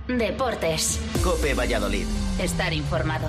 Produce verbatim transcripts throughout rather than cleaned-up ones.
Deportes. COPE Valladolid. Estar informado.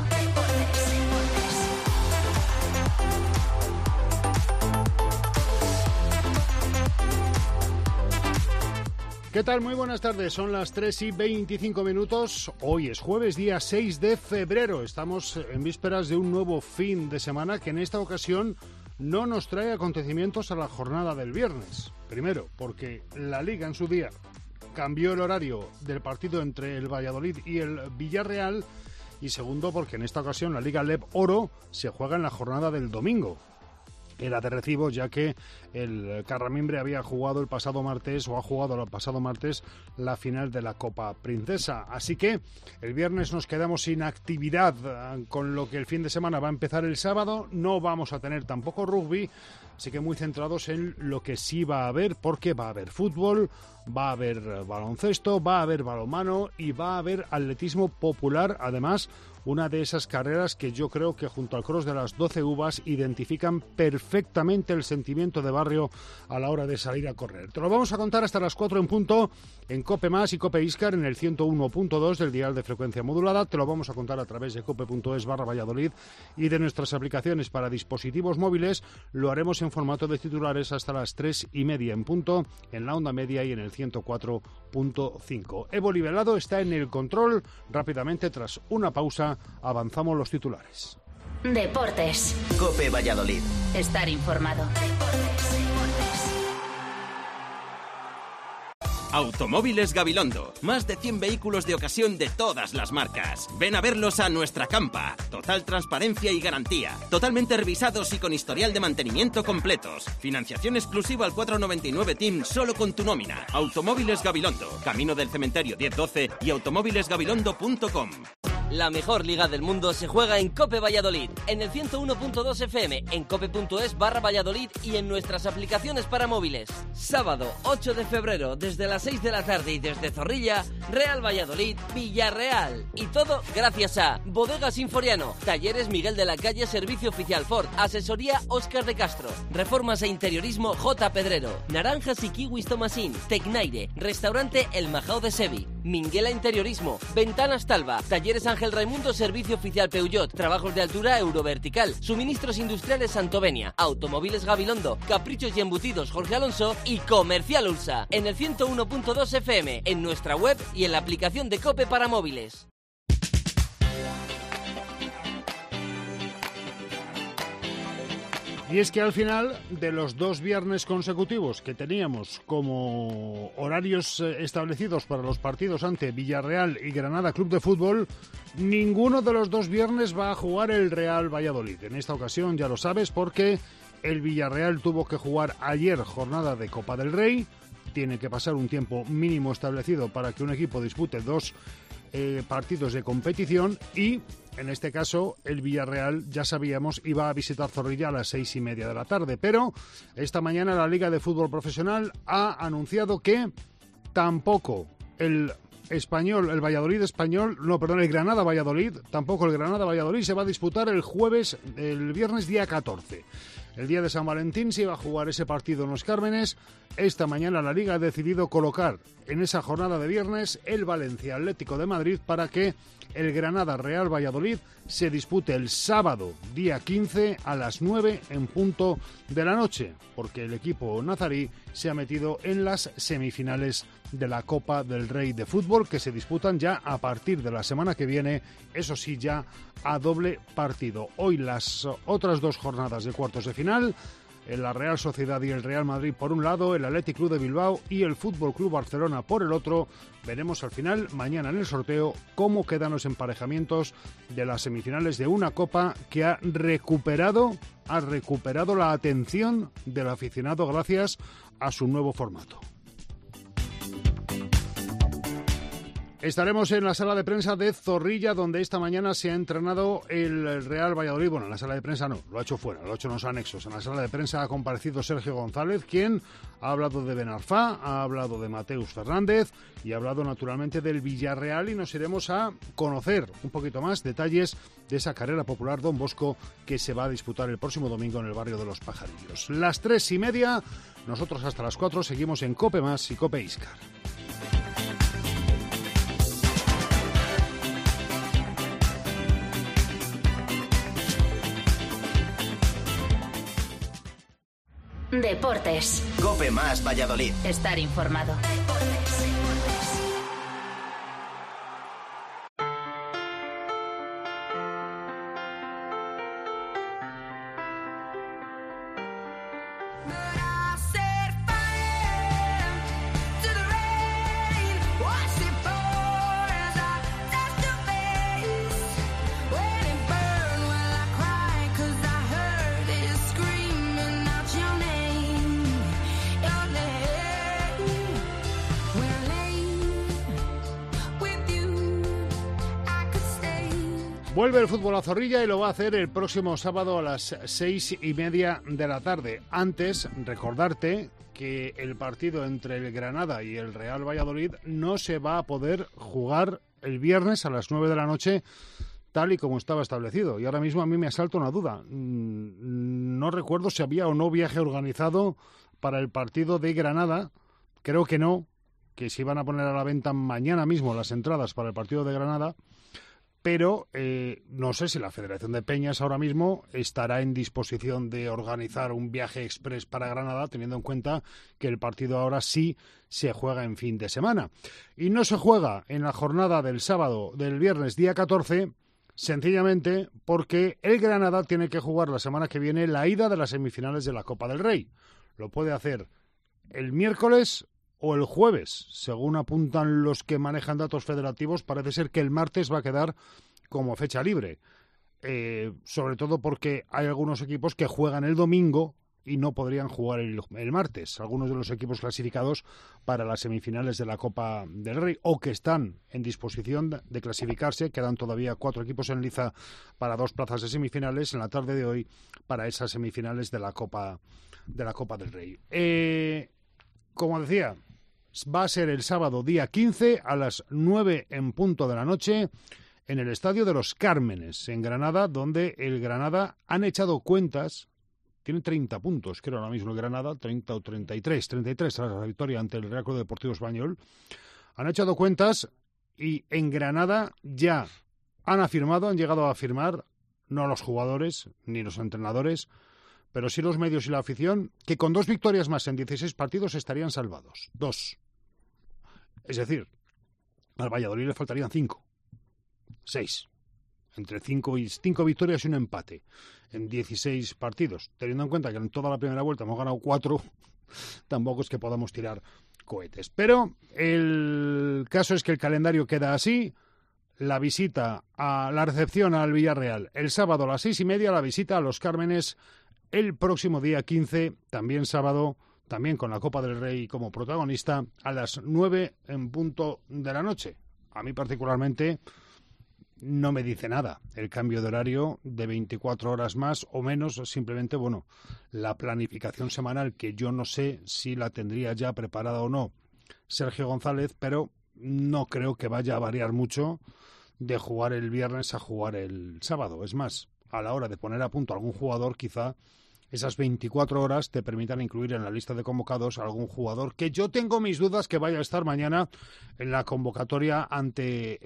¿Qué tal? Muy buenas tardes, son las tres y veinticinco minutos, hoy es jueves, día seis de febrero, estamos en vísperas de un nuevo fin de semana que en esta ocasión no nos trae acontecimientos a la jornada del viernes. Primero, porque la Liga en su día cambió el horario del partido entre el Valladolid y el Villarreal, y segundo, porque en esta ocasión la Liga L E B Oro se juega en la jornada del domingo. Era de recibo, ya que el Carramimbre había jugado el pasado martes, o ha jugado el pasado martes, la final de la Copa Princesa. Así que el viernes nos quedamos sin actividad, con lo que el fin de semana va a empezar el sábado. No vamos a tener tampoco rugby, así que muy centrados en lo que sí va a haber, porque va a haber fútbol, va a haber baloncesto, va a haber balonmano y va a haber atletismo popular, además una de esas carreras que yo creo que junto al cross de las doce uvas identifican perfectamente el sentimiento de barrio a la hora de salir a correr. Te lo vamos a contar hasta las cuatro en punto en COPE Más y COPE Iscar en el ciento uno punto dos del dial de frecuencia modulada. Te lo vamos a contar a través de cope.es barra Valladolid y de nuestras aplicaciones para dispositivos móviles. Lo haremos en formato de titulares hasta las tres y media en punto en la onda media y en el ciento cuatro punto cinco. Evo Livelado está en el control. Rápidamente, tras una pausa, avanzamos los titulares. Deportes. COPE Valladolid. Estar informado. Automóviles Gabilondo. Más de cien vehículos de ocasión de todas las marcas. Ven a verlos a nuestra campa. Total transparencia y garantía. Totalmente revisados y con historial de mantenimiento completos. Financiación exclusiva al cuatro noventa y nueve T I M solo con tu nómina. Automóviles Gabilondo. Camino del Cementerio diez doce y automóviles gabilondo punto com. La mejor liga del mundo se juega en COPE Valladolid, en el ciento uno punto dos F M, en cope.es barra Valladolid y en nuestras aplicaciones para móviles. Sábado ocho de febrero, desde las seis de la tarde y desde Zorrilla, Real Valladolid, Villarreal. Y todo gracias a Bodegas Sinforiano, Talleres Miguel de la Calle, Servicio Oficial Ford, Asesoría Óscar de Castro, Reformas e Interiorismo J. Pedrero, Naranjas y Kiwis Tomasín, Tecnaire, Restaurante El Majao de Sevi, Minguela Interiorismo, Ventanas Talva, Talleres Ángel Raimundo, Servicio Oficial Peugeot, Trabajos de Altura Eurovertical, Suministros Industriales Santovenia, Automóviles Gabilondo, Caprichos y Embutidos Jorge Alonso y Comercial Ulsa, en el ciento uno punto dos F M, en nuestra web y en la aplicación de COPE para móviles. Y es que al final de los dos viernes consecutivos que teníamos como horarios establecidos para los partidos ante Villarreal y Granada Club de Fútbol, ninguno de los dos viernes va a jugar el Real Valladolid. En esta ocasión ya lo sabes, porque el Villarreal tuvo que jugar ayer jornada de Copa del Rey. Tiene que pasar un tiempo mínimo establecido para que un equipo dispute dos eh, partidos de competición y, en este caso, el Villarreal, ya sabíamos, iba a visitar Zorrilla a las seis y media de la tarde. Pero esta mañana la Liga de Fútbol Profesional ha anunciado que tampoco el español, el Valladolid español, no, perdón, el Granada Valladolid, tampoco el Granada Valladolid se va a disputar el jueves, el viernes día catorce. El día de San Valentín se iba a jugar ese partido en Los Cármenes. Esta mañana la Liga ha decidido colocar en esa jornada de viernes el Valencia Atlético de Madrid para que el Granada Real Valladolid se dispute el sábado día quince a las nueve en punto de la noche, porque el equipo nazarí se ha metido en las semifinales de la Copa del Rey de Fútbol, que se disputan ya a partir de la semana que viene, eso sí, ya a doble partido. Hoy las otras dos jornadas de cuartos de final, la Real Sociedad y el Real Madrid por un lado, el Athletic Club de Bilbao y el Fútbol Club Barcelona por el otro. Veremos al final, mañana en el sorteo, cómo quedan los emparejamientos de las semifinales de una Copa que ha recuperado, ha recuperado la atención del aficionado gracias a su nuevo formato. Estaremos en la sala de prensa de Zorrilla, donde esta mañana se ha entrenado el Real Valladolid. Bueno, en la sala de prensa no, lo ha hecho fuera, lo ha hecho en los anexos. En la sala de prensa ha comparecido Sergio González, quien ha hablado de Ben Arfa, ha hablado de Mateus Fernández y ha hablado naturalmente del Villarreal, y nos iremos a conocer un poquito más detalles de esa carrera popular Don Bosco que se va a disputar el próximo domingo en el barrio de Los Pajarillos. Las tres y media, nosotros hasta las cuatro seguimos en COPE Más y COPE Iscar. Deportes. COPE más Valladolid. Estar informado. Deportes. Vuelve el fútbol a Zorrilla y lo va a hacer el próximo sábado a las seis y media de la tarde. Antes, recordarte que el partido entre el Granada y el Real Valladolid no se va a poder jugar el viernes a las nueve de la noche tal y como estaba establecido. Y ahora mismo a mí me asalta una duda. No recuerdo si había o no viaje organizado para el partido de Granada. Creo que no, que se iban a poner a la venta mañana mismo las entradas para el partido de Granada. Pero eh, no sé si la Federación de Peñas ahora mismo estará en disposición de organizar un viaje express para Granada, teniendo en cuenta que el partido ahora sí se juega en fin de semana. Y no se juega en la jornada del sábado, del viernes día catorce, sencillamente porque el Granada tiene que jugar la semana que viene la ida de las semifinales de la Copa del Rey. Lo puede hacer el miércoles o el jueves, según apuntan los que manejan datos federativos. Parece ser que el martes va a quedar como fecha libre, eh, sobre todo porque hay algunos equipos que juegan el domingo y no podrían jugar el, el martes, algunos de los equipos clasificados para las semifinales de la Copa del Rey o que están en disposición de clasificarse. Quedan todavía cuatro equipos en liza para dos plazas de semifinales en la tarde de hoy para esas semifinales de la Copa, de la Copa del Rey. Eh, como decía, va a ser el sábado día quince a las nueve en punto de la noche en el Estadio de los Cármenes, en Granada, donde el Granada han echado cuentas, tiene treinta puntos, creo ahora mismo el Granada, treinta o treinta y tres, treinta y tres tras la victoria ante el Real Club Deportivo Español. Han echado cuentas y en Granada ya han afirmado, han llegado a afirmar, no los jugadores ni los entrenadores, pero sí los medios y la afición, que con dos victorias más en dieciséis partidos estarían salvados. Dos. Es decir, al Valladolid le faltarían cinco. Seis. Entre cinco, y, cinco victorias y un empate en dieciséis partidos. Teniendo en cuenta que en toda la primera vuelta hemos ganado cuatro, tampoco es que podamos tirar cohetes. Pero el caso es que el calendario queda así. La visita a la recepción al Villarreal el sábado a las seis y media, la visita a los Cármenes el próximo día quince, también sábado, también con la Copa del Rey como protagonista, a las nueve en punto de la noche. A mí particularmente no me dice nada el cambio de horario de veinticuatro horas más o menos, simplemente, bueno, la planificación semanal, que yo no sé si la tendría ya preparada o no Sergio González, pero no creo que vaya a variar mucho de jugar el viernes a jugar el sábado. Es más, a la hora de poner a punto a algún jugador, quizá esas veinticuatro horas te permitan incluir en la lista de convocados a algún jugador que yo tengo mis dudas que vaya a estar mañana en la convocatoria ante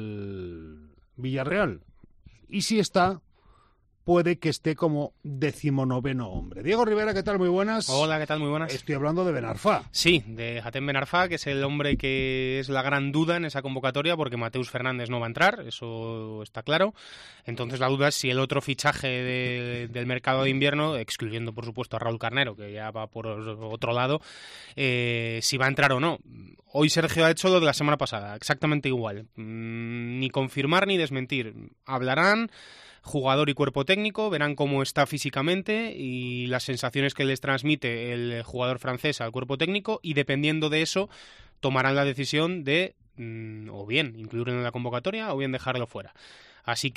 el Villarreal. Y si está, puede que esté como decimonoveno hombre. Diego Rivera, ¿qué tal? Muy buenas. Hola, ¿qué tal? Muy buenas. Estoy hablando de Ben Arfa. Sí, de Hatem Ben Arfa, que es el hombre que es la gran duda en esa convocatoria, porque Mateus Fernández no va a entrar, eso está claro. Entonces la duda es si el otro fichaje de, del mercado de invierno, excluyendo por supuesto a Raúl Carnero, que ya va por otro lado, eh, si va a entrar o no. Hoy Sergio ha hecho lo de la semana pasada, exactamente igual. Mm, ni confirmar ni desmentir. Hablarán jugador y cuerpo técnico, verán cómo está físicamente y las sensaciones que les transmite el jugador francés al cuerpo técnico, y dependiendo de eso tomarán la decisión de mmm, o bien incluirlo en la convocatoria o bien dejarlo fuera. Así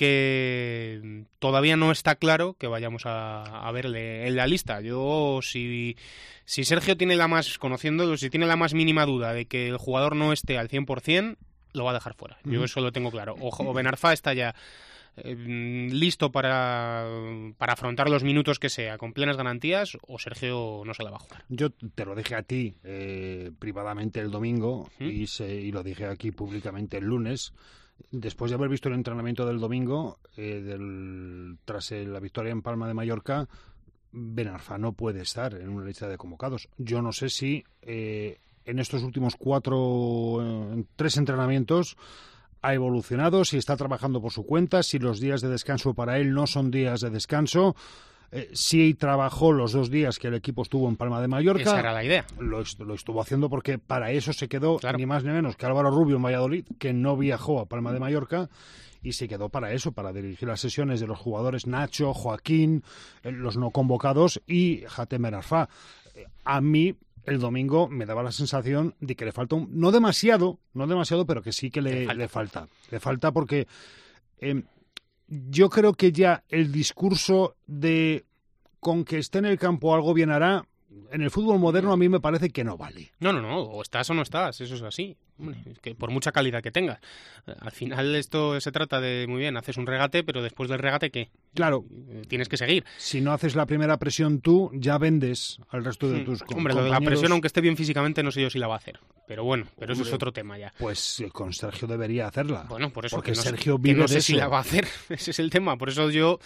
que todavía no está claro que vayamos a, a verle en la lista. Yo, si, si Sergio tiene la más, conociéndolo, si tiene la más mínima duda de que el jugador no esté al cien por ciento, lo va a dejar fuera. Yo eso lo tengo claro. O, o Ben Arfa está ya eh, listo para, para afrontar los minutos que sea, con plenas garantías, o Sergio no se la va a jugar. Yo te lo dije a ti eh, privadamente el domingo ¿Mm? y, se, y lo dije aquí públicamente el lunes. Después de haber visto el entrenamiento del domingo, eh, del, tras la victoria en Palma de Mallorca, Ben Arfa no puede estar en una lista de convocados. Yo no sé si eh, en estos últimos cuatro, eh, tres entrenamientos ha evolucionado, si está trabajando por su cuenta, si los días de descanso para él no son días de descanso. Eh, sí trabajó los dos días que el equipo estuvo en Palma de Mallorca. Esa era la idea. Lo, est- lo estuvo haciendo porque para eso se quedó, Claro. ni más ni menos que Álvaro Rubio en Valladolid, que no viajó a Palma de Mallorca, y se quedó para eso, para dirigir las sesiones de los jugadores Nacho, Joaquín, eh, los no convocados y Hatem Ben Arfa. Eh, A mí el domingo me daba la sensación de que le falta un, no demasiado, no demasiado, pero que sí que le, Le falta. le falta. Le falta porque eh, yo creo que ya el discurso de con que esté en el campo algo bien hará, en el fútbol moderno a mí me parece que no vale. No, no, no, o estás o no estás, eso es así. Hombre, es que por mucha calidad que tengas. Al final esto se trata de, muy bien, haces un regate, pero después del regate, ¿qué? Claro, Tienes que seguir. si no haces la primera presión tú, ya vendes al resto de Hmm. tus co- Hombre, lo de la compañeros. presión, aunque esté bien físicamente, no sé yo si la va a hacer. Pero bueno, pero eso es Hombre. otro tema ya. Pues eh, con Sergio debería hacerla. Bueno, por eso porque que no, sé- Sergio que vive no sé de si eso. la va a hacer. Ese es el tema. Por eso yo,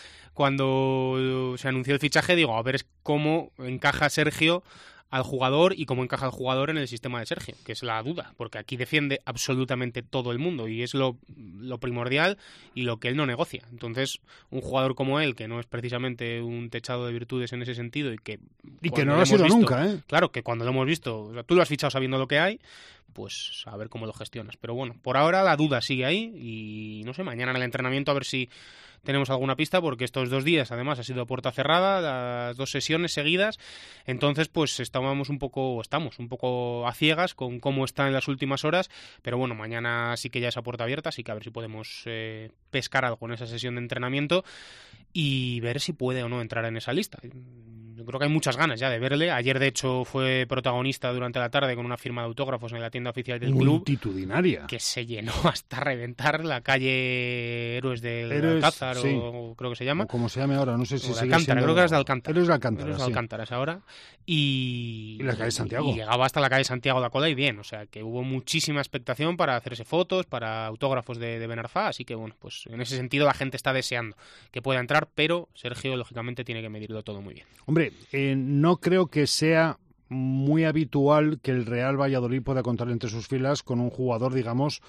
cuando se anunció el fichaje, digo, a ver es cómo encaja Sergio al jugador y cómo encaja el jugador en el sistema de Sergio, que es la duda, porque aquí defiende absolutamente todo el mundo y es lo, lo primordial y lo que él no negocia. Entonces, un jugador como él, que no es precisamente un techado de virtudes en ese sentido y que... Y que cuando no lo ha hemos sido visto- nunca, ¿eh? Claro, que cuando lo hemos visto, o sea, tú lo has fichado sabiendo lo que hay, pues a ver cómo lo gestionas. Pero bueno, por ahora la duda sigue ahí y no sé, mañana en el entrenamiento a ver si tenemos alguna pista, porque estos dos días además ha sido a puerta cerrada, las dos sesiones seguidas, entonces pues estábamos un poco, estamos un poco a ciegas con cómo está en las últimas horas, pero bueno, mañana sí que ya es a puerta abierta, así que a ver si podemos eh, pescar algo en esa sesión de entrenamiento y ver si puede o no entrar en esa lista. Yo creo que hay muchas ganas ya de verle. Ayer, de hecho, fue protagonista durante la tarde con una firma de autógrafos en la tienda oficial del club, Multitudinaria. que se llenó hasta reventar la calle Héroes del Héroes, Alcázar, sí. o creo que se llama. O como se llame ahora, no sé O si de sigue Alcántara, siendo- creo que era de Alcántara. Héroes de Alcántara, Héroes de sí. Alcántara es ahora. Y, Y la calle Santiago. Y llegaba hasta la calle Santiago la cola y bien. O sea, que hubo muchísima expectación para hacerse fotos, para autógrafos de, de Ben Arfa. Así que, bueno, pues en ese sentido la gente está deseando que pueda entrar, pero Sergio, lógicamente, tiene que medirlo todo muy bien. Hombre, eh, no creo que sea muy habitual que el Real Valladolid pueda contar entre sus filas con un jugador, digamos,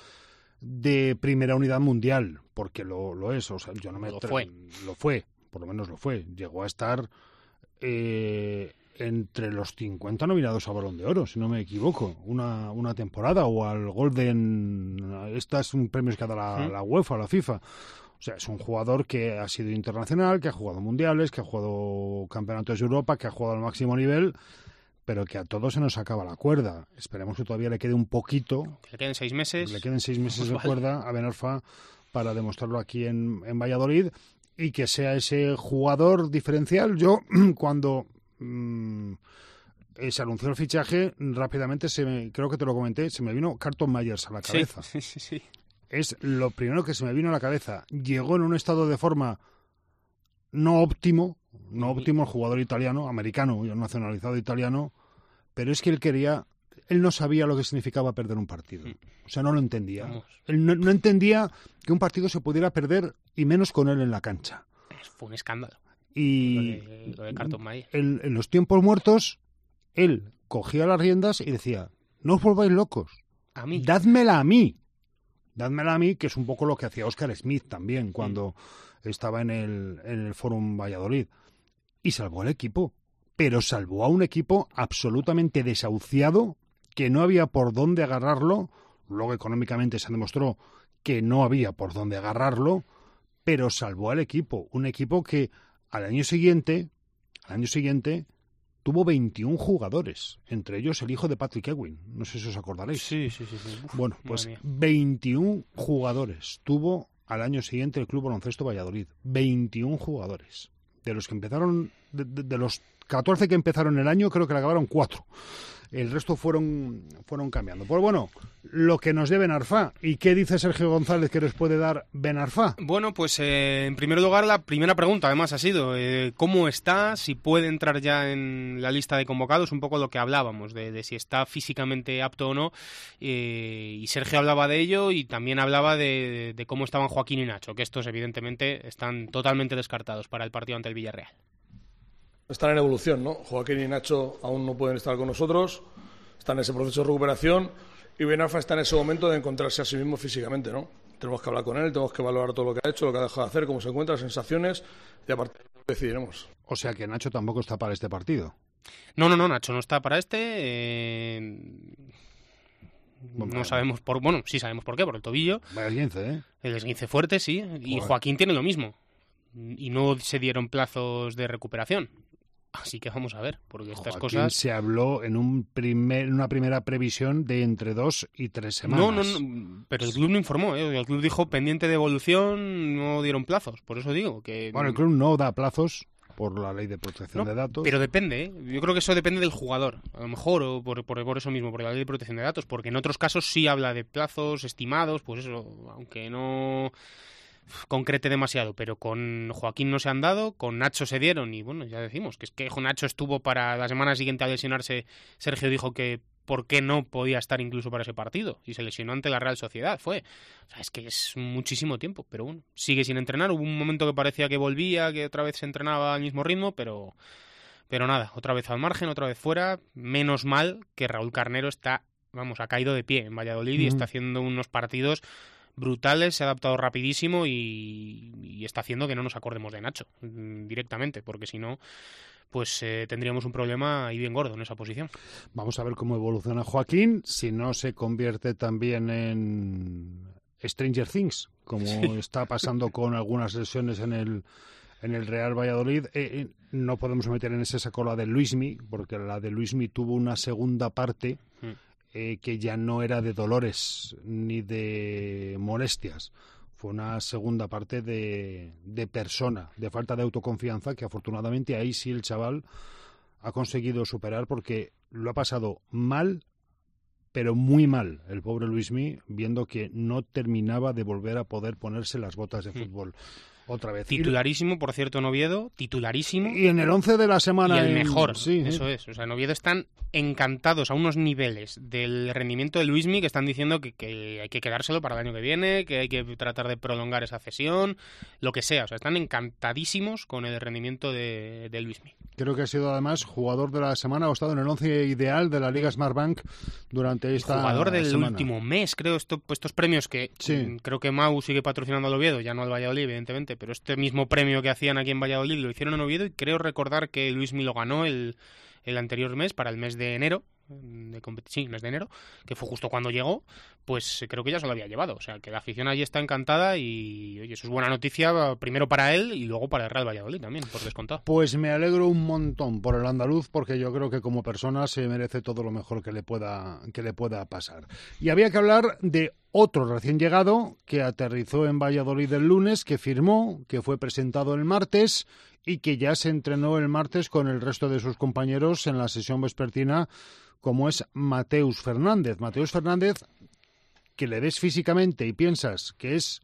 de primera unidad mundial, porque lo, lo es. O sea, yo no me Lo tra- fue. Lo fue, por lo menos lo fue. Llegó a estar eh, entre los cincuenta nominados a Balón de Oro, si no me equivoco, una, una temporada, o al Golden. Estos son premios que da la, ¿Mm? la UEFA, la FIFA. O sea, es un jugador que ha sido internacional, que ha jugado mundiales, que ha jugado campeonatos de Europa, que ha jugado al máximo nivel, pero que a todos se nos acaba la cuerda. Esperemos que todavía le quede un poquito, Que le queden seis meses. le queden seis meses Pues de vale. cuerda a Ben Arfa para demostrarlo aquí en, en Valladolid y que sea ese jugador diferencial. Yo, cuando mm, eh, se anunció el fichaje, rápidamente, se me, creo que te lo comenté, se me vino Carlton Myers a la Sí, cabeza. sí, sí, sí. Es lo primero que se me vino a la cabeza. Llegó en un estado de forma no óptimo, no óptimo el jugador italiano, americano, nacionalizado italiano, pero es que él quería, él no sabía lo que significaba perder un partido. O sea, no lo entendía. Vamos. Él no, no entendía que un partido se pudiera perder y menos con él en la cancha. Fue un escándalo. Y Lo de, lo de Carlton Mayer. en, en los tiempos muertos, él cogía las riendas y decía, no os volváis locos, A mí. dádmela a mí. Dádmela a mí, que es un poco lo que hacía Óscar Smith también cuando estaba en el, en el Fórum Valladolid. Y salvó al equipo, pero salvó a un equipo absolutamente desahuciado, que no había por dónde agarrarlo. Luego económicamente se demostró que no había por dónde agarrarlo, pero salvó al equipo. Un equipo que al año siguiente, al año siguiente, tuvo veintiún jugadores, entre ellos el hijo de Patrick Ewing. No sé si os acordaréis. Sí, sí, sí. sí. Uf, Bueno, pues madre mía. veintiún jugadores tuvo al año siguiente el Club Baloncesto Valladolid. veintiún jugadores. De los que empezaron, de, de- de los catorce que empezaron el año, creo que le acabaron cuatro. El resto fueron, fueron cambiando. Pues bueno, lo que nos dé Ben Arfa. ¿Y qué dice Sergio González que nos puede dar Ben Arfa? Bueno, pues eh, en primer lugar la primera pregunta además ha sido eh, ¿cómo está? Si puede entrar ya en la lista de convocados, un poco lo que hablábamos, de, de si está físicamente apto o no, eh, y Sergio hablaba de ello y también hablaba de, de cómo estaban Joaquín y Nacho, que estos evidentemente están totalmente descartados para el partido ante el Villarreal. están en evolución, ¿no? Joaquín y Nacho aún no pueden estar con nosotros, están en ese proceso de recuperación y Ben Arfa está en ese momento de encontrarse a sí mismo físicamente, ¿no? Tenemos que hablar con él, tenemos que valorar todo lo que ha hecho, lo que ha dejado de hacer, cómo se encuentra, las sensaciones y a partir de ahí decidiremos. O sea que Nacho tampoco está para este partido. No, no, no, Nacho no está para este. Eh... Bueno, no sabemos por... Bueno, sí sabemos por qué, por el tobillo. Vaya esguince, ¿eh? El esguince fuerte, sí. Y Joder. Joaquín tiene lo mismo. Y no se dieron plazos de recuperación. Así que vamos a ver, porque estas Joaquín cosas... se habló en un primer, una primera previsión de entre dos y tres semanas. No, no, no, pero el club no informó, ¿eh? El club dijo pendiente de evolución, no dieron plazos. Por eso digo que... Bueno, el club no da plazos por la ley de protección no, de datos. Pero depende, ¿eh? Yo creo que eso depende del jugador, a lo mejor, o por, por, por eso mismo, por la ley de protección de datos, porque en otros casos sí habla de plazos estimados, pues eso, aunque no concrete demasiado, pero con Joaquín no se han dado, con Nacho se dieron, y bueno, ya decimos, que es que Nacho estuvo para la semana siguiente a lesionarse, Sergio dijo que por qué no podía estar incluso para ese partido, y se lesionó ante la Real Sociedad, fue, o sea, es que es muchísimo tiempo, pero bueno, sigue sin entrenar, hubo un momento que parecía que volvía, que otra vez se entrenaba al mismo ritmo, pero, pero nada, otra vez al margen, otra vez fuera, menos mal que Raúl Carnero está, vamos, ha caído de pie en Valladolid mm. y está haciendo unos partidos brutales, se ha adaptado rapidísimo y, y está haciendo que no nos acordemos de Nacho directamente, porque si no, pues eh, tendríamos un problema ahí bien gordo en esa posición. Vamos a ver cómo evoluciona Joaquín, si no se convierte también en Stranger Things, como sí. está pasando con algunas lesiones en el en el Real Valladolid. Eh, eh, no podemos meter en esa saco la de Luismi, porque la de Luismi tuvo una segunda parte mm. Eh, que ya no era de dolores ni de molestias, fue una segunda parte de, de persona, de falta de autoconfianza, que afortunadamente ahí sí el chaval ha conseguido superar, porque lo ha pasado mal, pero muy mal, el pobre Luismi, viendo que no terminaba de volver a poder ponerse las botas de fútbol. Otra vez. Titularísimo, por cierto, en Oviedo, titularísimo. Y en el once de la semana. Y el en... mejor, sí, eso ¿eh? es. O sea, en Oviedo están encantados a unos niveles del rendimiento de Luismi que están diciendo que, que hay que quedárselo para el año que viene, que hay que tratar de prolongar esa cesión, lo que sea. O sea, están encantadísimos con el rendimiento de, de Luismi. Creo que ha sido además jugador de la semana, o ha estado en el once ideal de la Liga Smartbank durante esta semana. Jugador del semana. último mes, creo, esto, estos premios que sí. creo que Mau sigue patrocinando al Oviedo, ya no al Valladolid, evidentemente, pero este mismo premio que hacían aquí en Valladolid lo hicieron en Oviedo y creo recordar que Luismi lo ganó el, el anterior mes, para el mes de enero, de sí, mes de enero, que fue justo cuando llegó, pues creo que ya se lo había llevado. O sea, que la afición allí está encantada y oye, eso es buena noticia, primero para él y luego para el Real Valladolid también, por descontado. Pues me alegro un montón por el andaluz, porque yo creo que como persona se merece todo lo mejor que le pueda, que le pueda pasar. Y había que hablar de otro recién llegado que aterrizó en Valladolid el lunes, que firmó, que fue presentado el martes y que ya se entrenó el martes con el resto de sus compañeros en la sesión vespertina, como es Mateus Fernández. Mateus Fernández, que le ves físicamente y piensas que es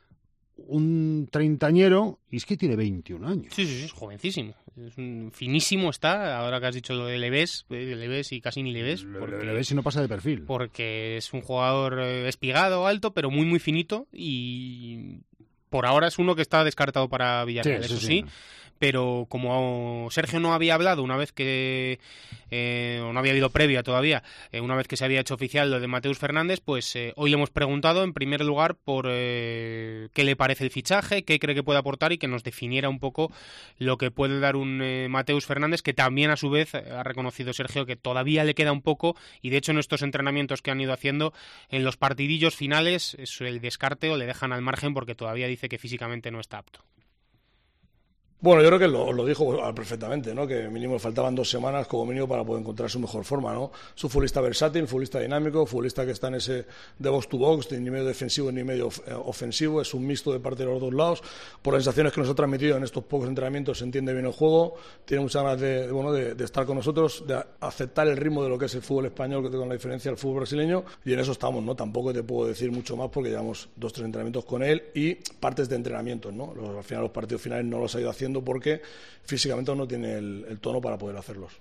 un treintañero, y es que tiene veintiún años. Sí, sí, sí, es jovencísimo. Es un finísimo está, ahora que has dicho lo de le ves, le ves y casi ni le ves. Porque, le, le ves y no pasa de perfil. Porque es un jugador espigado, alto, pero muy, muy finito, y por ahora es uno que está descartado para Villarreal, sí, eso sí. sí. Pero como Sergio no había hablado una vez que, eh, o no había habido previa todavía, eh, una vez que se había hecho oficial lo de Mateus Fernández, pues eh, hoy le hemos preguntado en primer lugar por eh, qué le parece el fichaje, qué cree que puede aportar y que nos definiera un poco lo que puede dar un eh, Mateus Fernández, que también a su vez ha reconocido Sergio que todavía le queda un poco, y de hecho en estos entrenamientos que han ido haciendo en los partidillos finales es el descarte o le dejan al margen porque todavía dice que físicamente no está apto. Bueno, yo creo que lo, lo dijo perfectamente, ¿no? Que mínimo faltaban dos semanas como mínimo para poder encontrar su mejor forma, ¿no? Es un futbolista versátil, un futbolista dinámico, futbolista que está en ese de box to box, ni medio defensivo ni medio ofensivo, es un mixto de parte de los dos lados. Por las sensaciones que nos ha transmitido en estos pocos entrenamientos, se entiende bien el juego, tiene muchas ganas de, de, bueno, de, de estar con nosotros, de aceptar el ritmo de lo que es el fútbol español, que con la diferencia del fútbol brasileño, y en eso estamos, ¿no? Tampoco te puedo decir mucho más porque llevamos dos, tres entrenamientos con él y partes de entrenamientos, ¿no? Los, al final los partidos finales no los ha ido haciendo porque físicamente no tiene el, el tono para poder hacerlos.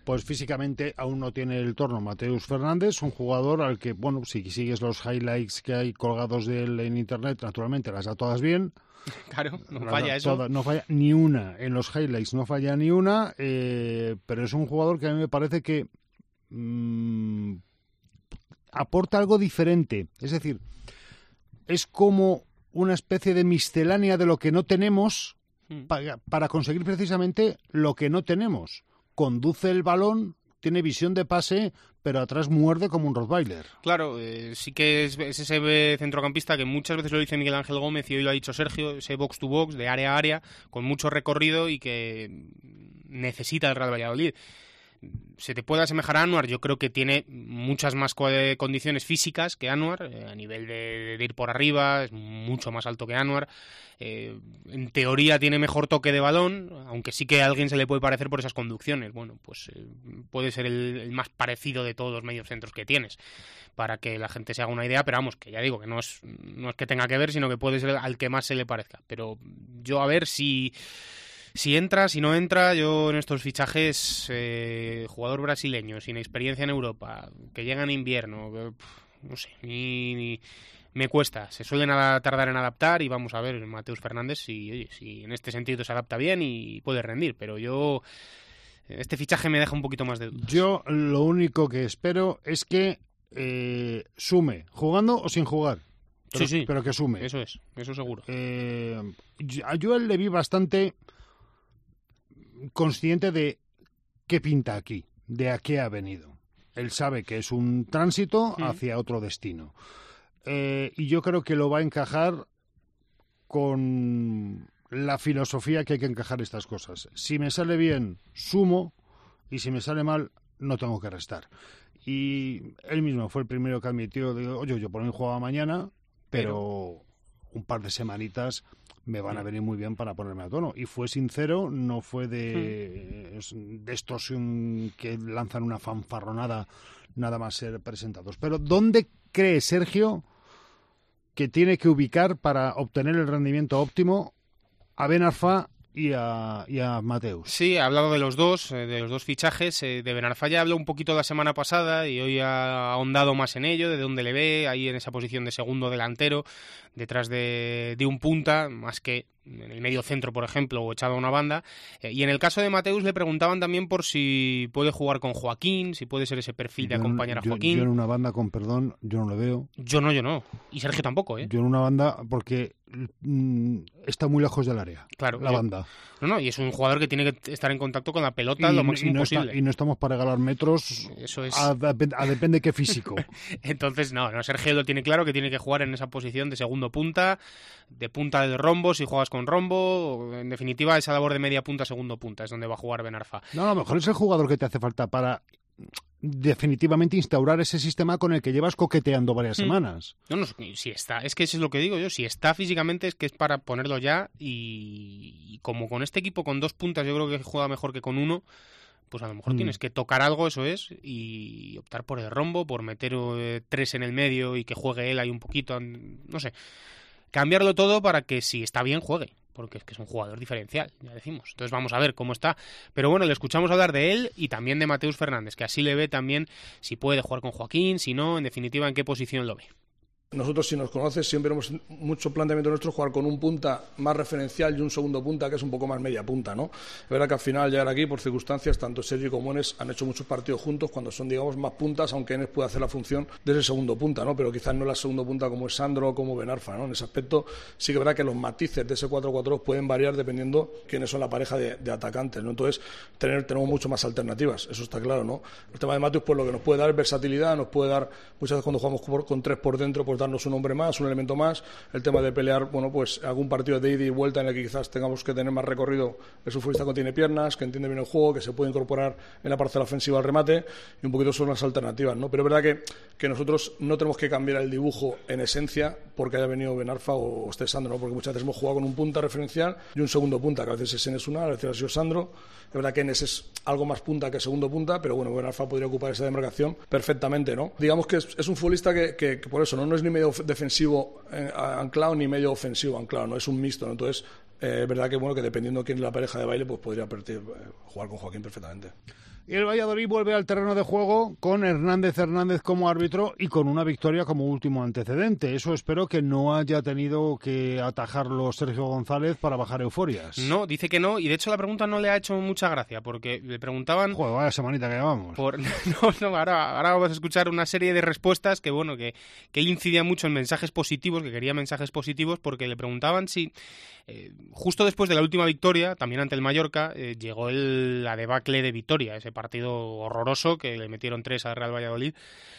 Pues físicamente aún no tiene el torno Mateus Fernández, un jugador al que, bueno, si sigues los highlights que hay colgados de él en internet, naturalmente las da todas bien. Claro, no las falla da eso. Todas, no falla ni una, en los highlights no falla ni una, eh, pero es un jugador que a mí me parece que mmm, aporta algo diferente. Es decir, es como una especie de miscelánea de lo que no tenemos hmm. para, para conseguir precisamente lo que no tenemos. Conduce el balón, tiene visión de pase, pero atrás muerde como un Rottweiler. Claro, eh, sí que es, es ese centrocampista que muchas veces lo dice Miguel Ángel Gómez y hoy lo ha dicho Sergio, ese box to box, de área a área, con mucho recorrido y que necesita el Real Valladolid. Se te puede asemejar a Anuar, yo creo que tiene muchas más condiciones físicas que Anuar, eh, a nivel de, de ir por arriba, es mucho más alto que Anuar, eh, en teoría tiene mejor toque de balón, aunque sí que a alguien se le puede parecer por esas conducciones, bueno, pues eh, puede ser el, el más parecido de todos los mediocentros que tienes, para que la gente se haga una idea, pero vamos, que ya digo, que no es, no es que tenga que ver, sino que puede ser al que más se le parezca, pero yo a ver si... Si entra, si no entra, yo en estos fichajes, eh, jugador brasileño, sin experiencia en Europa, que llega en invierno, que, no sé, ni, ni me cuesta. Se suelen tardar en adaptar y vamos a ver, Mateus Fernández, si, oye, si en este sentido se adapta bien y puede rendir, pero yo, este fichaje me deja un poquito más de dudas. Yo lo único que espero es que eh, sume, jugando o sin jugar. Pero, sí, sí. Pero que sume. Eso es, eso seguro. Eh, yo a él le vi bastante... consciente de qué pinta aquí, de a qué ha venido. Él sabe que es un tránsito hacia otro destino. Eh, y yo creo que lo va a encajar con la filosofía que hay que encajar estas cosas. Si me sale bien, sumo, y si me sale mal, no tengo que restar. Y él mismo fue el primero que admitió, digo, oye, yo por mí jugaba mañana, pero, pero un par de semanitas me van a venir muy bien para ponerme a tono. Y fue sincero, no fue de, hmm. de estos um, que lanzan una fanfarronada nada más ser presentados. Pero ¿dónde cree Sergio que tiene que ubicar para obtener el rendimiento óptimo a Ben Arfa y a, y a Mateus? Sí, ha hablado de los dos, de los dos fichajes. De Ben Arfa ya habló un poquito la semana pasada y hoy ha ahondado más en ello, de dónde le ve, ahí en esa posición de segundo delantero, detrás de, de un punta, más que en el medio centro, por ejemplo, o echado a una banda. Eh, y en el caso de Mateus le preguntaban también por si puede jugar con Joaquín, si puede ser ese perfil de yo acompañar no, a Joaquín. Yo, yo en una banda, con perdón, yo no lo veo. Yo no, yo no. Y Sergio tampoco, ¿eh? Yo en una banda porque mm, está muy lejos del área, claro, la yo, banda. No, no, y es un jugador que tiene que estar en contacto con la pelota y, lo máximo y no posible. Está, y no estamos para regalar metros. Eso es. A, a, a depende qué físico. Entonces, no, no, Sergio lo tiene claro que tiene que jugar en esa posición de segundo punta, de punta del rombo, si juegas con rombo. En definitiva, esa labor de media punta, segundo punta, es donde va a jugar Ben Arfa. No, a lo mejor es el jugador que te hace falta para definitivamente instaurar ese sistema con el que llevas coqueteando varias hmm. semanas. No, no, si está, es que eso es lo que digo yo, si está físicamente es que es para ponerlo ya y, y como con este equipo con dos puntas yo creo que juega mejor que con uno, pues a lo mejor mm. tienes que tocar algo, eso es, y optar por el rombo, por meter eh, tres en el medio y que juegue él ahí un poquito, no sé, cambiarlo todo para que si está bien juegue, porque es que es un jugador diferencial, ya decimos. Entonces vamos a ver cómo está. Pero bueno, le escuchamos hablar de él y también de Mateus Fernández, que así le ve también si puede jugar con Joaquín, si no, en definitiva, en qué posición lo ve. Nosotros, si nos conoces, siempre hemos mucho planteamiento nuestro jugar con un punta más referencial y un segundo punta que es un poco más media punta, ¿no? Es verdad que al final llegar aquí por circunstancias, tanto Sergio como Enes han hecho muchos partidos juntos cuando son, digamos, más puntas, aunque Enes puede hacer la función de ese segundo punta, ¿no? Pero quizás no la segundo punta como es Sandro o como Ben Arfa, ¿no? En ese aspecto sí que es verdad que los matices de ese cuatro cuatro dos pueden variar dependiendo quiénes son la pareja de, de atacantes, ¿no? Entonces tener, tenemos mucho más alternativas, eso está claro, ¿no? El tema de Mateus, pues lo que nos puede dar es versatilidad, nos puede dar, muchas veces cuando jugamos por, con tres por dentro, pues darnos un hombre más, un elemento más, el tema de pelear, bueno, pues algún partido de ida y vuelta en el que quizás tengamos que tener más recorrido, es un futbolista que tiene piernas, que entiende bien el juego, que se puede incorporar en la parcela ofensiva al remate, y un poquito son las alternativas, ¿no? Pero es verdad que, que nosotros no tenemos que cambiar el dibujo en esencia porque haya venido Ben Arfa o, o esté Sandro, ¿no? Porque muchas veces hemos jugado con un punta referencial y un segundo punta, que a veces es Enes una, a veces ha sido Sandro. Es verdad que Enes es algo más punta que segundo punta, pero bueno, Ben Arfa podría ocupar esa demarcación perfectamente, ¿no? Digamos que es, es un futbolista que, que, que por eso, ¿no? No es ni medio defensivo Eh, anclado ni medio ofensivo anclado, no es un mixto, ¿no? Entonces eh, es verdad que bueno que dependiendo de quién es la pareja de baile pues podría partir, eh, jugar con Joaquín perfectamente. Y el Valladolid vuelve al terreno de juego con Hernández Hernández como árbitro y con una victoria como último antecedente. Eso espero que no haya tenido que atajarlo Sergio González para bajar euforias. No, dice que no, y de hecho la pregunta no le ha hecho mucha gracia, porque le preguntaban... Joder, vaya semanita que llevamos. Por... No, no, ahora, ahora vamos a escuchar una serie de respuestas que, bueno, que, que él incidía mucho en mensajes positivos, que quería mensajes positivos, porque le preguntaban si... Eh, justo después de la última victoria, también ante el Mallorca, eh, llegó el, la debacle de Vitoria, ese partido horroroso que le metieron tres al Real Valladolid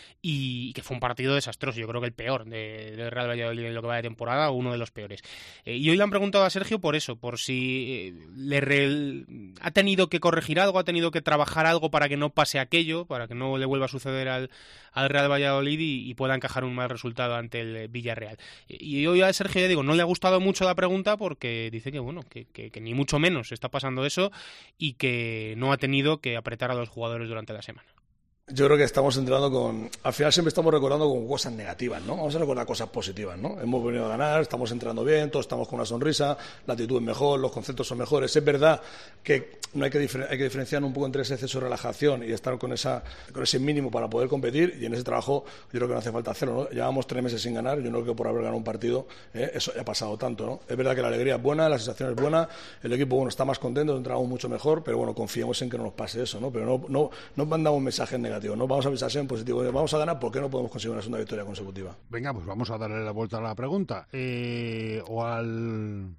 y que fue un partido desastroso, yo creo que el peor del de Real Valladolid en lo que va de temporada, o uno de los peores. Eh, y hoy le han preguntado a Sergio por eso, por si eh, le re... ha tenido que corregir algo, ha tenido que trabajar algo para que no pase aquello, para que no le vuelva a suceder al, al Real Valladolid y, y pueda encajar un mal resultado ante el Villarreal. Y, y hoy a Sergio, ya digo, no le ha gustado mucho la pregunta porque dice que, bueno, que, que, que ni mucho menos está pasando eso y que no ha tenido que apretar a los jugadores durante la semana. Yo creo que estamos entrando con... Al final siempre estamos recordando con cosas negativas, ¿no? Vamos a recordar cosas positivas, ¿no? Hemos venido a ganar, estamos entrando bien, todos estamos con una sonrisa, la actitud es mejor, los conceptos son mejores. Es verdad que no hay que, difer- hay que diferenciar un poco entre ese exceso de relajación y estar con, esa, con ese mínimo para poder competir, y en ese trabajo yo creo que no hace falta hacerlo, ¿no? Llevamos tres meses sin ganar, yo no creo que por haber ganado un partido eh, eso haya pasado tanto, ¿no? Es verdad que la alegría es buena, la sensación es buena, el equipo, bueno, está más contento, entramos mucho mejor, pero bueno, confiemos en que no nos pase eso, ¿no? Pero no, no, no mandamos mensajes negativos, no vamos a pensar en positivo, vamos a ganar, ¿por qué no podemos conseguir una segunda victoria consecutiva? Venga, pues vamos a darle la vuelta a la pregunta eh, o al,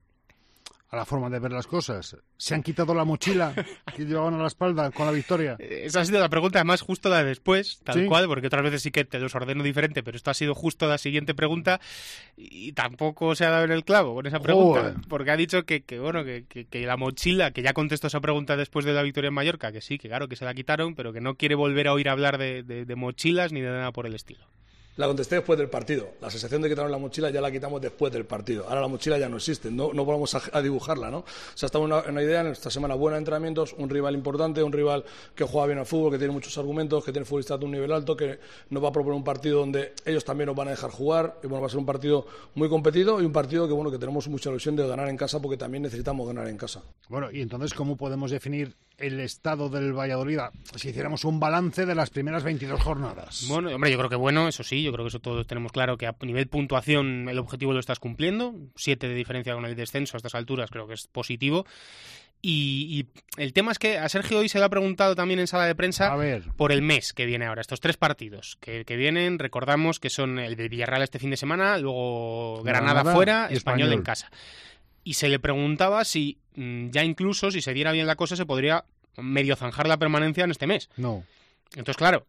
a la forma de ver las cosas. ¿Se han quitado la mochila que llevaban a la espalda con la victoria? Esa ha sido la pregunta, además justo la de después, tal ¿Sí? cual, porque otras veces sí que te los ordeno diferente, pero esto ha sido justo la siguiente pregunta y tampoco se ha dado en el clavo con esa pregunta, Joder. porque ha dicho que, que bueno, que, que, que la mochila, que ya contestó esa pregunta después de la victoria en Mallorca, que sí, que claro, que se la quitaron, pero que no quiere volver a oír hablar de, de, de mochilas ni de nada por el estilo. La contesté después del partido. La sensación de quitarnos la mochila ya la quitamos después del partido. Ahora la mochila ya no existe, no, no vamos a, a dibujarla, ¿no? O sea, estamos en una, en una idea, en esta semana buena de entrenamientos, un rival importante, un rival que juega bien al fútbol, que tiene muchos argumentos, que tiene futbolistas de un nivel alto, que nos va a proponer un partido donde ellos también nos van a dejar jugar, y bueno, va a ser un partido muy competido y un partido que, bueno, que tenemos mucha ilusión de ganar en casa porque también necesitamos ganar en casa. Bueno, y entonces, ¿cómo podemos definir el estado del Valladolid si hiciéramos un balance de las primeras veintidós jornadas? Bueno, hombre, yo creo que bueno, eso sí, yo creo que eso todos tenemos claro que a nivel puntuación el objetivo lo estás cumpliendo, siete de diferencia con el descenso a estas alturas creo que es positivo. Y, y el tema es que a Sergio hoy se le ha preguntado también en sala de prensa A ver. por el mes que viene ahora, estos tres partidos que, que vienen, recordamos que son el de Villarreal este fin de semana, luego Granada, Granada fuera, y Español Español en casa. Y se le preguntaba si mmm, ya incluso, si se diera bien la cosa, se podría medio zanjar la permanencia en este mes. No. Entonces, claro,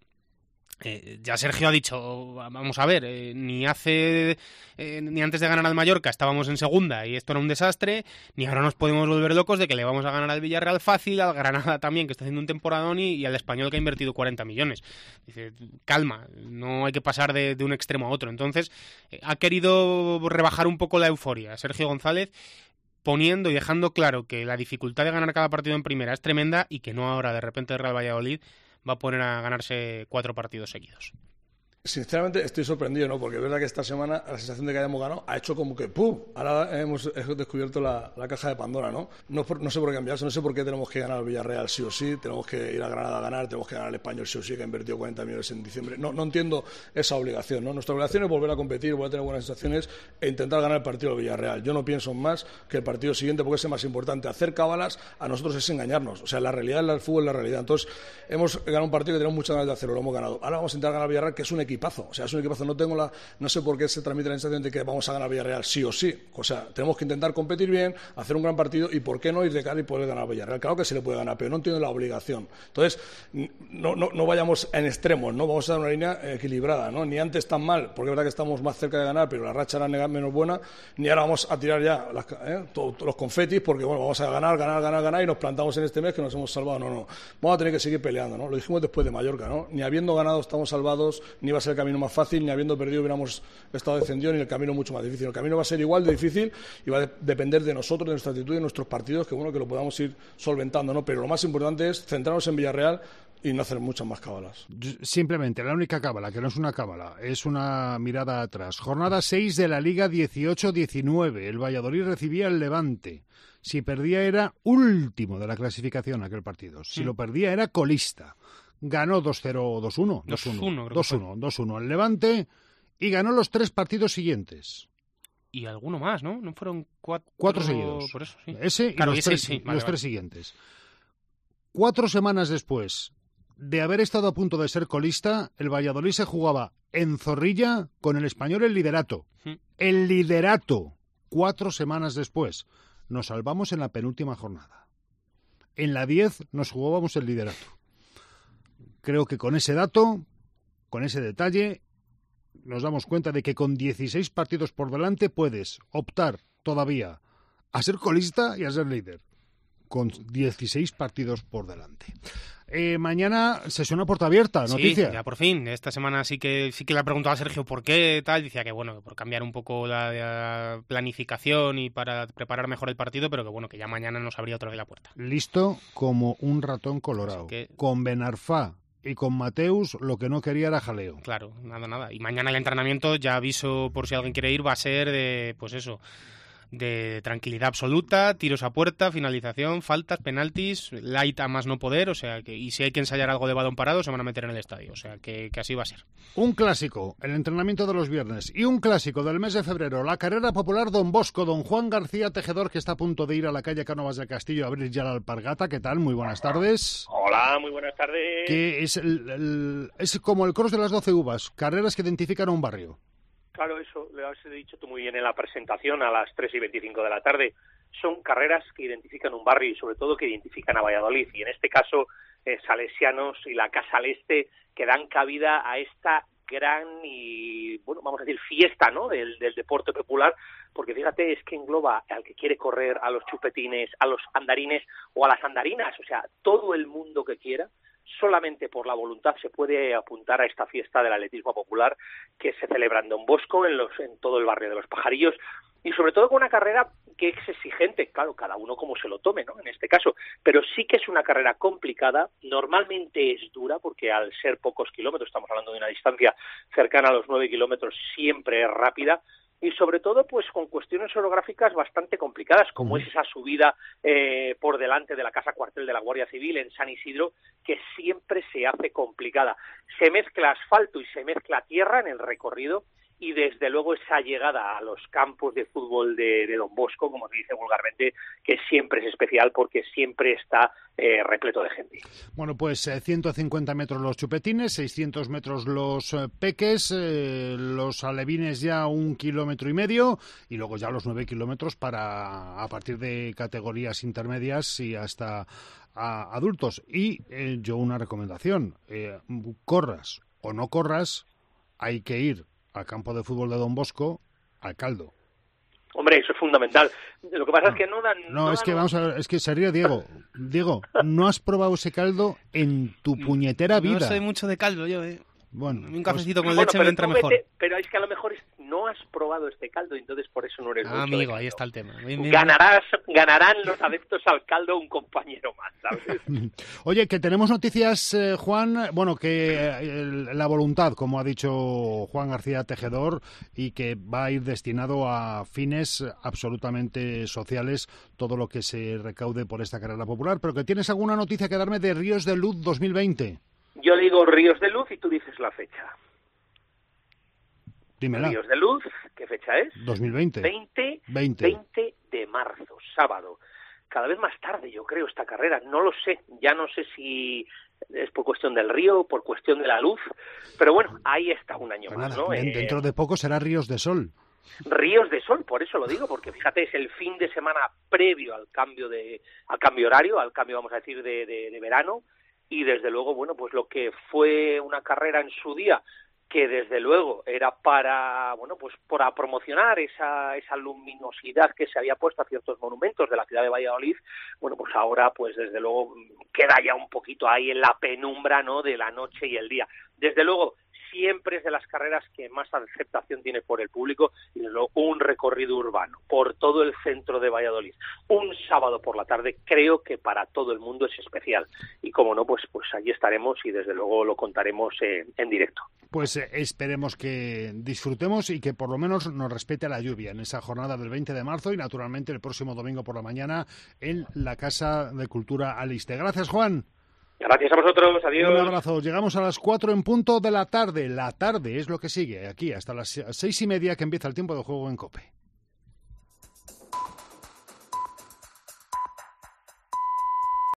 eh, ya Sergio ha dicho, vamos a ver, eh, ni hace eh, ni antes de ganar al Mallorca estábamos en segunda y esto era un desastre, ni ahora nos podemos volver locos de que le vamos a ganar al Villarreal fácil, al Granada también, que está haciendo un temporadón, y, y al Español, que ha invertido cuarenta millones. Dice, calma, no hay que pasar de, de un extremo a otro. Entonces, eh, ha querido rebajar un poco la euforia Sergio González, poniendo y dejando claro que la dificultad de ganar cada partido en primera es tremenda y que no ahora de repente el Real Valladolid va a poner a ganarse cuatro partidos seguidos. Sinceramente estoy sorprendido, ¿no? Porque es verdad que esta semana la sensación de que hayamos ganado ha hecho como que ¡pum! Ahora hemos descubierto la, la caja de Pandora, ¿no? No, por, no sé por qué cambiarse, no sé por qué tenemos que ganar al Villarreal sí o sí, tenemos que ir a Granada a ganar, tenemos que ganar al Español sí o sí, que ha invertido cuarenta millones en diciembre. No, no entiendo esa obligación, ¿no? Nuestra obligación es volver a competir, volver a tener buenas sensaciones e intentar ganar el partido del Villarreal. Yo no pienso más que el partido siguiente, porque es el más importante. Hacer cábalas a nosotros es engañarnos. O sea, la realidad es el fútbol, es la realidad. Entonces, hemos ganado un partido que tenemos muchas ganas de hacerlo, lo hemos ganado. Ahora vamos a intentar ganar al Villarreal, que es un equipazo. O sea, es un equipazo. No tengo la, no sé por qué se transmite la sensación de que vamos a ganar Villarreal sí o sí. O sea, tenemos que intentar competir bien, hacer un gran partido y por qué no ir de cara y poder ganar a Villarreal. Claro que se le puede ganar, pero no entiendo la obligación. Entonces, no, no, no vayamos en extremos, ¿no? Vamos a dar una línea equilibrada, ¿no? Ni antes tan mal, porque es verdad que estamos más cerca de ganar, pero la racha era menos buena, ni ahora vamos a tirar ya las, ¿eh? Todo, los confetis, porque bueno, vamos a ganar, ganar, ganar, ganar y nos plantamos en este mes que nos hemos salvado. No, no. Vamos a tener que seguir peleando, ¿no? Lo dijimos después de Mallorca, ¿no? Ni habiendo ganado estamos salvados, ni va a ser el camino más fácil, ni habiendo perdido hubiéramos estado descendidos, ni el camino mucho más difícil. El camino va a ser igual de difícil y va a de- depender de nosotros, de nuestra actitud y de nuestros partidos, que bueno, que lo podamos ir solventando, ¿no? Pero lo más importante es centrarnos en Villarreal, y no hacer muchas más cábalas. Simplemente, la única cábala, que no es una cábala, es una mirada atrás. Jornada seis de la Liga dieciocho diecinueve. El Valladolid recibía el Levante. Si perdía era último de la clasificación aquel partido. Si mm. lo perdía era colista. Ganó dos cero, dos uno. dos uno, dos uno, dos uno al Levante y ganó los tres partidos siguientes. Y alguno más, ¿no? ¿No fueron cuatro? Cuatro seguidos. Por eso, sí. Ese claro, y los, ese, tres, sí. vale, los vale. tres siguientes. Cuatro semanas después de haber estado a punto de ser colista, el Valladolid se jugaba en Zorrilla con el Español el liderato. ¿Mm? El liderato. Cuatro semanas después. Nos salvamos en la penúltima jornada. En la diez nos jugábamos el liderato. Creo que con ese dato, con ese detalle, nos damos cuenta de que con dieciséis partidos por delante puedes optar todavía a ser colista y a ser líder. Con dieciséis partidos por delante. Eh, mañana sesión a puerta abierta, noticia. Sí, ya por fin. Esta semana sí que sí que le ha preguntado a Sergio por qué tal. Decía que bueno, por cambiar un poco la, la planificación y para preparar mejor el partido, pero que bueno, que ya mañana nos abría otra vez la puerta. Listo como un ratón colorado. Que... Con Ben Arfa y con Mateus lo que no quería era jaleo. Claro, nada, nada. Y mañana el entrenamiento, ya aviso por si alguien quiere ir, va a ser de, pues eso, de tranquilidad absoluta, tiros a puerta, finalización, faltas, penaltis, light a más no poder, o sea, que y si hay que ensayar algo de balón parado se van a meter en el estadio, o sea, que, que así va a ser. Un clásico, el entrenamiento de los viernes, y un clásico del mes de febrero, la carrera popular Don Bosco, don Juan García Tejedor, que está a punto de ir a la calle Cánovas del Castillo a abrir ya la alpargata. ¿Qué tal? Muy buenas tardes. Hola, muy buenas tardes. Que es, el, el, es como el cross de las doce uvas, carreras que identifican a un barrio. Claro, eso lo has dicho tú muy bien en la presentación a las tres y veinticinco de la tarde. Son carreras que identifican un barrio y sobre todo que identifican a Valladolid. Y en este caso, eh, Salesianos y la Casa al Este, que dan cabida a esta gran y, bueno, vamos a decir, fiesta, ¿no?, del, del deporte popular, porque fíjate, es que engloba al que quiere correr, a los chupetines, a los andarines o a las andarinas, o sea, todo el mundo que quiera. Solamente por la voluntad se puede apuntar a esta fiesta del atletismo popular que se celebra en Don Bosco, en, los, en todo el barrio de los Pajarillos, y sobre todo con una carrera que es exigente, claro, cada uno como se lo tome, ¿no?, en este caso, pero sí que es una carrera complicada, normalmente es dura, porque al ser pocos kilómetros, estamos hablando de una distancia cercana a los nueve kilómetros, siempre es rápida, y sobre todo pues con cuestiones orográficas bastante complicadas, como es esa subida eh, por delante de la Casa Cuartel de la Guardia Civil en San Isidro, que siempre se hace complicada. Se mezcla asfalto y se mezcla tierra en el recorrido, y desde luego esa llegada a los campos de fútbol de, de Don Bosco, como se dice vulgarmente, que siempre es especial porque siempre está eh, repleto de gente. Bueno, pues eh, ciento cincuenta metros los chupetines, seiscientos metros los eh, peques, eh, los alevines ya un kilómetro y medio, y luego ya los nueve kilómetros para a partir de categorías intermedias y hasta a adultos. Y eh, yo una recomendación, eh, corras o no corras, hay que ir al campo de fútbol de Don Bosco, al caldo. Hombre, eso es fundamental. Lo que pasa no, es que no dan... No, no es dan que un... vamos a ver, es que sería Diego. Diego, no has probado ese caldo en tu puñetera vida. No soy mucho de caldo yo, eh. Bueno, un cafecito pues, con leche bueno, me entra mejor. Vete, pero es que a lo mejor es, no has probado este caldo, entonces por eso no eres ah, mucho amigo, ahí está el tema. Bien, bien, Ganarás, ganarán los adeptos al caldo un compañero más, ¿sabes? Oye, que tenemos noticias, eh, Juan, bueno, que eh, la voluntad, como ha dicho Juan García Tejedor, y que va a ir destinado a fines absolutamente sociales, todo lo que se recaude por esta carrera popular, pero que tienes alguna noticia que darme de Ríos de Luz dos mil veinte. Yo digo Ríos de Luz y tú dices la fecha. Dímela. Ríos de Luz, ¿qué fecha es? dos mil veinte. veinte, veinte. veinte de marzo, sábado. Cada vez más tarde, yo creo, esta carrera. No lo sé. Ya no sé si es por cuestión del río, por cuestión de la luz. Pero bueno, ahí está un año pues más, nada, ¿no? Dentro eh... de poco será Ríos de Sol. Ríos de Sol, por eso lo digo, porque fíjate, es el fin de semana previo al cambio de al cambio horario, al cambio, vamos a decir, de, de, de verano. Y desde luego, bueno, pues lo que fue una carrera en su día, que desde luego era para, bueno, pues para promocionar esa esa luminosidad que se había puesto a ciertos monumentos de la ciudad de Valladolid, bueno, pues ahora, pues desde luego queda ya un poquito ahí en la penumbra, ¿no?, de la noche y el día. Desde luego, siempre es de las carreras que más aceptación tiene por el público, y luego un recorrido urbano por todo el centro de Valladolid, un sábado por la tarde, creo que para todo el mundo es especial. Y como no, pues, pues allí estaremos y desde luego lo contaremos eh, en directo. Pues eh, esperemos que disfrutemos y que por lo menos nos respete la lluvia en esa jornada del veinte de marzo y naturalmente el próximo domingo por la mañana en la Casa de Cultura Aliste. Gracias, Juan. Gracias a vosotros, adiós. Un abrazo. Llegamos a las cuatro en punto de la tarde. La tarde es lo que sigue aquí hasta las seis y media que empieza el tiempo de juego en COPE.